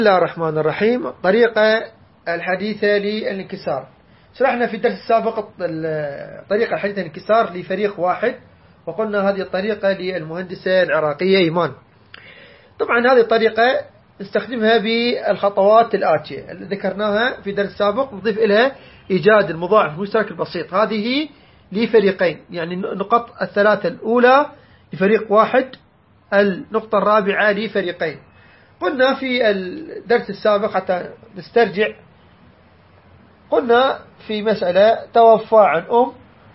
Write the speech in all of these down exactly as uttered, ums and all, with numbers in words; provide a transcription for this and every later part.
بسم الله الرحمن الرحيم. الطريقة الحديثة للانكسار. شرحنا في الدرس السابق الطريقة الحديثة للانكسار لفريق واحد، وقلنا هذه الطريقة للمهندسة العراقية إيمان. طبعا هذه الطريقة نستخدمها بالخطوات الآتية اللي ذكرناها في الدرس السابق، نضيف إليها إيجاد المضاعف المشترك البسيط. هذه لفريقين، يعني النقط الثلاثة الأولى لفريق واحد، النقطة الرابعة لفريقين. قلنا في الدرس السابق حتى نسترجع، قلنا في مسألة توفى عن أم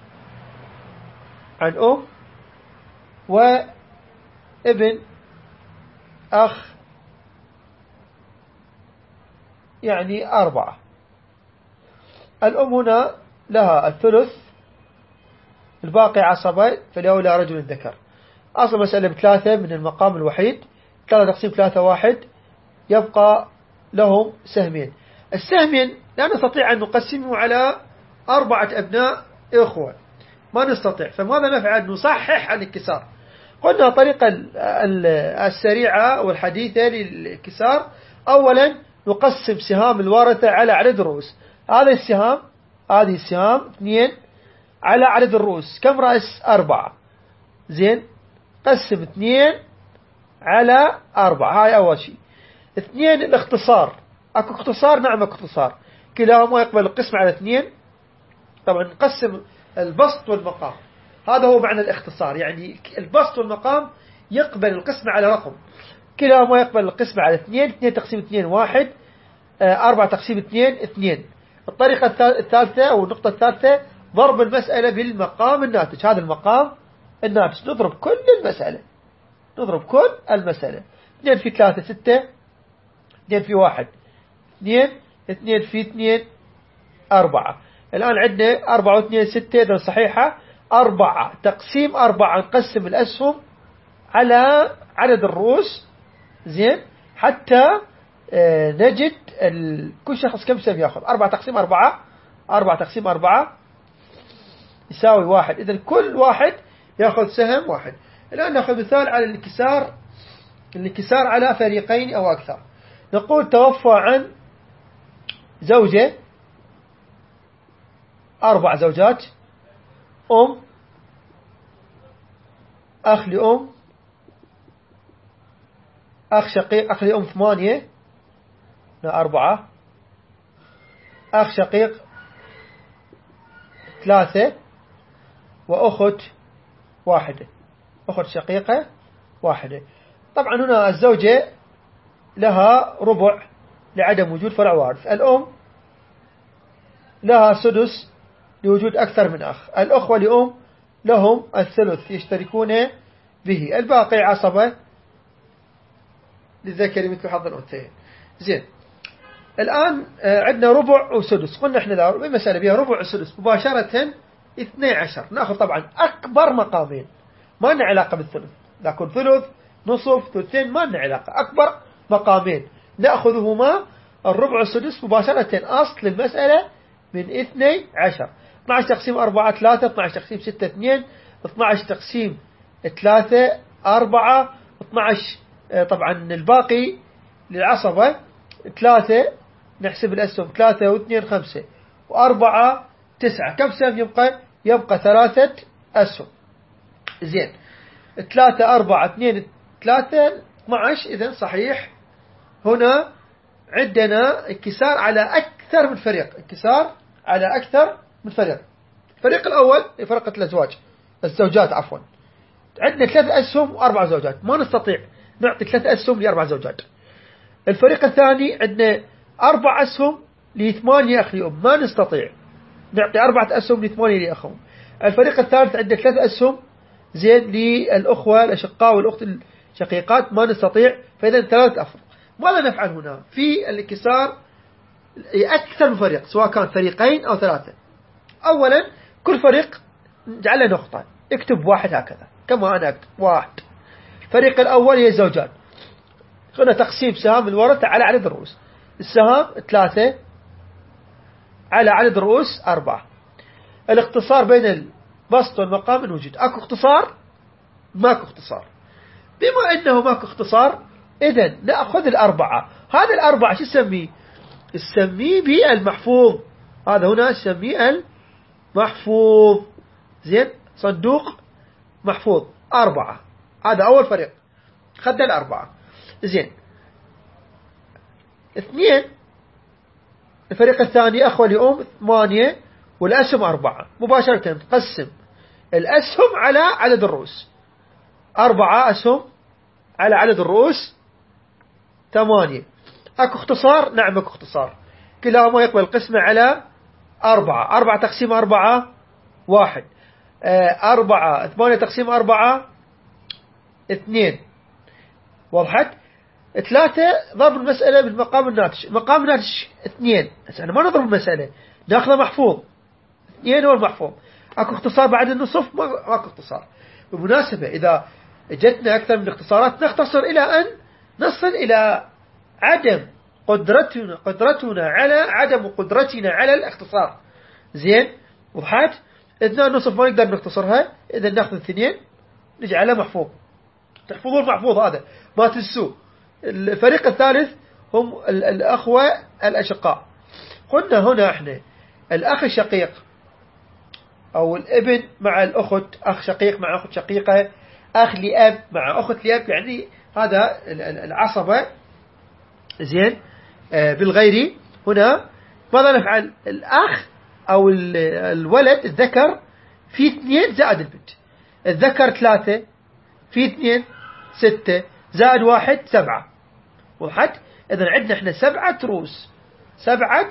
عن أم وابن أخ، يعني أربعة. الأم هنا لها الثلث، الباقي عصبة، فلأولى رجل ذكر. أصل مسألة بثلاثة من المقام الوحيد، ثلاثة تقسيم ثلاثة واحد، يبقى لهم سهمين. السهمين لا نستطيع أن نقسمه على أربعة أبناء إخوة، ما نستطيع. فماذا نفعل؟ نصحح الانكسار. قلنا الطريقة السريعة والحديثة للانكسار، أولا نقسم سهام الوارثة على عدد الرؤوس. هذا السهام هذه السهام اثنين على عدد الرؤوس، كم رأس؟ أربعة. زين، قسم اثنين على أربعة. هاي أول شيء. اثنين الاختصار. أكو اختصار؟ نعم أكو اختصار، كلاهما يقبل القسم على اثنين. طبعا نقسم البسط والمقام، هذا هو معنى الاختصار، يعني البسط والمقام يقبل القسم على رقم، كلاهما يقبل القسم على اثنين. اثنين تقسيم اثنين واحد، أربعة تقسيم اثنين اثنين. الطريقة الثالثة أو النقطة الثالثة ضرب المسألة بالمقام الناتج. هذا المقام الناتج نضرب كل المسألة، نضرب كل المسألة. اثنين في ثلاثة ستة، اثنين في واحد اثنين، اثنين في اثنين أربعة. الآن عندنا أربعة واثنين ستة، إذا صحيحة. أربعة تقسيم أربعة، نقسم الأسهم على عدد الرؤوس، زين، حتى آه نجد كل شخص كم سهم يأخذ. أربعة تقسيم أربعة، أربعة تقسيم أربعة يساوي واحد، إذا كل واحد يأخذ سهم واحد. الآن نأخذ مثال على الانكسار، الانكسار على فريقين أو أكثر. نقول توفى عن زوجة، أربع زوجات، أم، أخ لأم، أخ شقيق، أخ لأم ثمانية، لا أربعة، أخ شقيق ثلاثة، وأخت واحدة، أخت شقيقة واحدة. طبعا هنا الزوجة لها ربع لعدم وجود فرع وارث، الأم لها سدس لوجود أكثر من أخ، الأخوة لأم لهم الثلث يشتركون به، الباقي عصبة للذكر مثل حظ الأنثيين. زين، الآن عندنا ربع وسدس. قلنا احنا المسألة بها ربع وسدس مباشرة اثني عشر. نأخذ طبعا أكبر مقامين، ما لنا علاقة بالثلث، لكن ثلث نصف ثلثين ما لنا علاقة. أكبر مقامين نأخذهما الربع والسدس مباشرة. أصل المسألة من اثني عشر. اثني عشر تقسيم أربعة ثلاثة، اثني عشر تقسيم ستة اثنين، اثني عشر تقسيم ثلاثة أربعة، اثني عشر طبعا الباقي للعصبة ثلاثة، نحسب الأسهم ثلاثة واثنين خمسة، وأربعة تسعة. كم سهم يبقى؟ يبقى ثلاثة أسهم. زين، ثلاثة أربعة اثنين ثلاثة اثني عشر. إذن صحيح هنا عندنا انكسار على أكثر من فريق، انكسار على أكثر من فريق. الفريق الأول فرقة الأزواج، الزوجات عفوا، عندنا ثلاث أسهم وأربع زوجات، ما نستطيع نعطي ثلاث أسهم لأربع زوجات. الفريق الثاني عندنا أربع أسهم لثمانية أخ لأم، ما نستطيع نعطي أربعة أسهم لثمانية لأخهم. الفريق الثالث عندنا ثلاث أسهم، زين، للأخوة الأشقاء والأخت الشقيقات، ما نستطيع. فإذا ثلاث أفرق. ماذا نفعل هنا في الانكسار أكثر من فريق، سواء كان فريقين أو ثلاثة؟ أولا كل فريق نجعله نقطة، اكتب واحد هكذا كما أنا أكتب واحد. الفريق الأول هي الزوجات، هنا تقسيم سهام الورثة على عدد الرؤوس. السهام ثلاثة على عدد الرؤوس أربعة. الاختصار بين البسط والمقام الوجود. أكو اختصار؟ ماكو اختصار. بما أنه ماكو اختصار إذن نأخذ الأربعة. هذا الأربعة شو نسميه؟ نسميه بالمحفوظ. هذا هنا نسميه المحفوظ. زين، صندوق محفوظ أربعة. هذا أول فريق، خدنا الأربعة. زين، اثنين، الفريق الثاني أخوة لأم ثمانية والأسهم أربعة. مباشرة نقسم الأسهم على عدد الرؤوس. أربعة أسهم على عدد الرؤوس ثمانية. أكو اختصار؟ نعم أكو اختصار. كلاهما يقبل القسمة على أربعة. أربعة تقسيم أربعة واحد. أربعة ثمانية تقسيم أربعة اثنين. وضحت؟ ثلاثة ضرب المسألة بالمقام الناتج. المقام الناتج اثنين. احنا ما نضرب المسألة، ناخذ محفوظ. اثنين هو المحفوظ. اكو اختصار بعد النصف؟ ما اكو اختصار. بالمناسبة إذا جتنا أكثر من الاختصارات نختصر إلى أن نصل إلى عدم قدرتنا قدرتنا على عدم قدرتنا على الاختصار. زين، وضحت؟ اثنين نصف ما نقدر نختصرها، إذا ناخذ اثنين نجعلها محفوظ. تحفظون المحفوظ هذا ما تنسوه. الفريق الثالث هم الأخوة الأشقاء. قلنا هنا احنا الأخ الشقيق أو الابن مع الأخت، أخ شقيق مع أخت شقيقة، أخ لأب مع أخت لأب، يعني هذا العصبة. زين، آه بالغير هنا ماذا نفعل؟ الأخ أو الولد الذكر في اثنين زائد البنت. الذكر ثلاثة في اثنين ستة زائد واحد سبعة. وضحت؟ إذن عندنا احنا سبعة روس. سبعة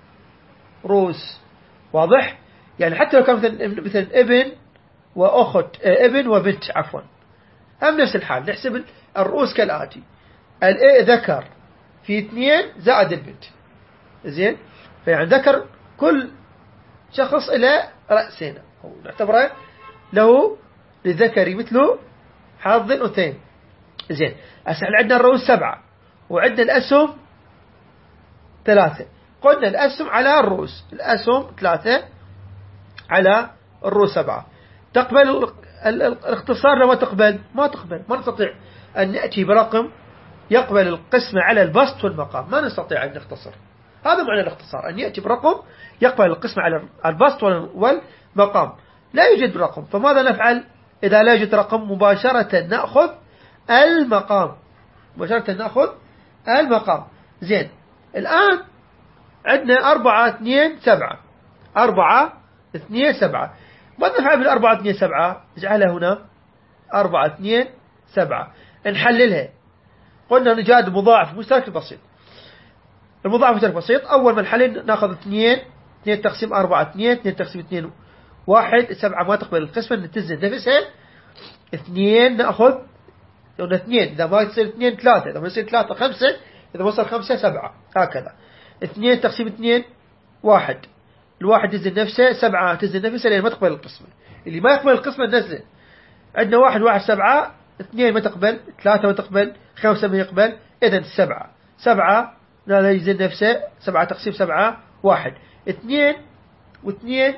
روس. واضح؟ يعني حتى لو كان مثلا مثلا ابن وأخت، ابن وبنت عفوا، هم نفس الحال. نحسب الرؤوس كالآتي: الذكر في اثنين زائد البنت. زين، فيعني ذكر كل شخص إلى رأسين، أو نعتبره له للذكر مثله حظ الأنثيين. زين، هسه عندنا الرؤوس سبعة وعندنا الأسهم ثلاثة. قلنا الأسهم على الرؤوس، الأسهم ثلاثة على الرؤوس سبعة. تقبل الاختصار لو ما تقبل؟ ما تقبل. ما نستطيع أن نأتي برقم يقبل القسمة على البسط والمقام. ما نستطيع أن نختصر. هذا معنى الاختصار، أن يأتي برقم يقبل القسمة على البسط والمقام. لا يوجد رقم، فماذا نفعل؟ إذا لا يوجد رقم مباشرة نأخذ المقام. مباشرة نأخذ المقام. زين، الآن عندنا أربعة اثنين سبعة. أربعة اثنين سبعة. ماذا نفعل بالأربعة اثنين سبعة؟ نجعلها هنا أربعة اثنين سبعة. نحللها. قلنا نجاد مضاعف مشترك بسيط. المضاعف مشترك بسيط، أول ما نحلل نأخذ اثنين. اثنين تقسيم أربعة اثنين. اثنين تقسيم اثنين واحد. سبعة ما تقبل القسمة نتزن نفسها. اثنين نأخذ قلنا اثنين. إذا ما يصير اثنين ثلاثة. إذا ما يصير ثلاثة خمسة. إذا وصل خمسة سبعة. هكذا. اثنين تقسيم اثنين واحد. الواحد يزن نفسه. سبعة تزن نفسه لأن ما تقبل القسمة. اللي ما يقبل القسمة ننزل. عندنا واحد واحد سبعة. اثنين ما تقبل. ثلاثة ما تقبل. خمسة ما يقبل. إذن سبعة. سبعة لا يزن نفسه. سبعة تقسيم سبعة واحد. اثنين واثنين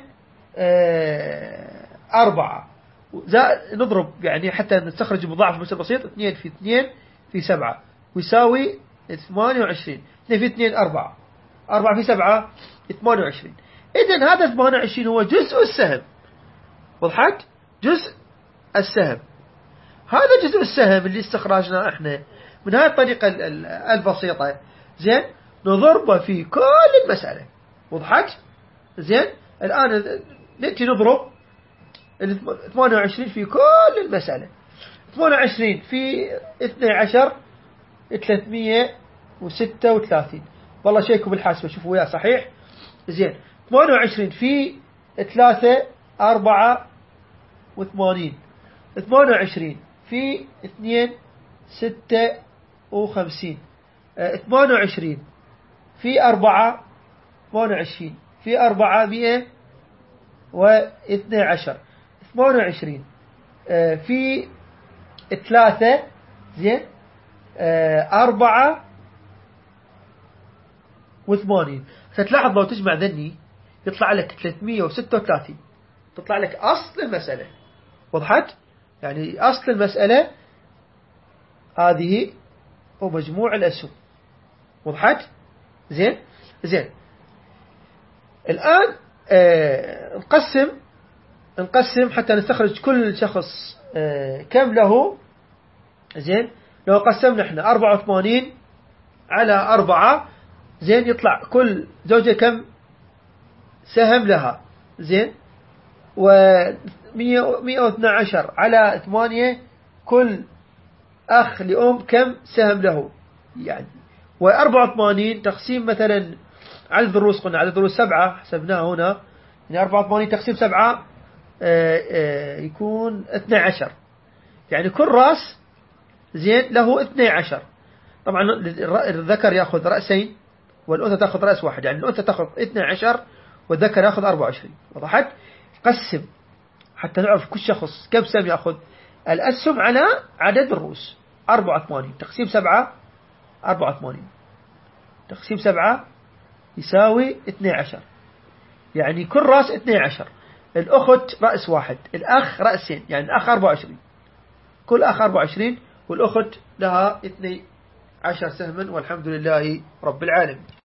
اه أربعة. نضرب يعني حتى نستخرج مضاعف مثل بسيط. اثنين في اثنين في سبعة ويساوي ثمانية وعشرين. اثنين في اثنين أربعة. أربعة في سبعة ثمانية وعشرين. إذن هذا ثمانية وعشرين هو جزء السهم. وضحت؟ جزء السهم. هذا جزء السهم اللي استخرجناه احنا من هذه الطريقة البسيطة. زين، نضربه في كل المسألة. وضحت؟ زين، الآن نأتي نضرب ثمانية وعشرين في كل المسألة. ثمانية وعشرين في اثني عشر ثلاثمية وستة وثلاثين. والله شيكوا بالحاسبة شوفوا وياه صحيح. زين، ثمانية وعشرين في ثلاثة أربعة وثمانين. ثمانية وعشرين في اثنين ستة وخمسين. ثمانية وعشرين في أربعة ثمانية وعشرين في أربعة مئة واثني عشر. ثمانية وعشرين في ثلاثة. زين، أربعة وثمانين. ستلاحظ لو تجمع ذني يطلع لك ثلاثمية وستة وثلاثين. تطلع لك أصل المسألة. وضحت؟ يعني أصل المسألة هذه ومجموع الأسهم. وضحت؟ زين زين. الآن آه نقسم نقسم حتى نستخرج كل شخص آه كم له. زين، لو قسمنا احنا أربعة وثمانين على أربعة، زين، يطلع كل زوجة كم سهم لها. زين، ومئة واثني عشر على ثمانية، كل أخ لأم كم سهم له يعني. وأربعة وثمانين تقسيم مثلا على الدروس، قلنا على الدروس سبعة حسبناها هنا، يعني أربعة وثمانين تقسيم سبعة آآ آآ يكون اثني عشر، يعني كل رأس زين له اثني عشر. طبعا الذكر يأخذ رأسين والأنثى تأخذ رأس واحد، يعني الأنثى تأخذ اثني عشر والذكر يأخذ أربعة وعشرين. وضحت؟ قسم حتى نعرف كل شخص كم سهم يأخذ الأسهم على عدد الرؤوس. أربعة وثمانين تقسيم سبعة، أربعة وثمانين تقسيم سبعة يساوي اثني عشر، يعني كل رأس اثني عشر. الأخت رأس واحد، الأخ رأسين، يعني الأخ أربعة وعشرين، كل أخ أربعة وعشرين، والأخت لها اثني عشر سهما. والحمد لله رب العالمين.